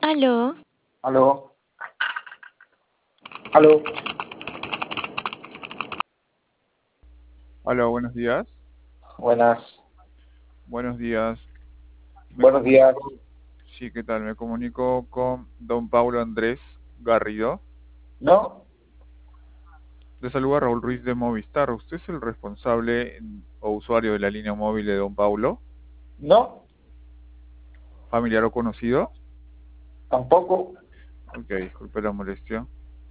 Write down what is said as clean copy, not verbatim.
Aló, Aló, aló, aló, buenos días. buenas, Buenos días. Me buenos días. comunico, sí, ¿qué tal? Me comunico con don Paulo Andrés Garrido. ¿No? Le saluda Raúl Ruiz de Movistar. ¿Usted es el responsable o usuario de la línea móvil de don Paulo? ¿No? ¿Familiar o conocido? ¿Tampoco? Ok, disculpe la molestia.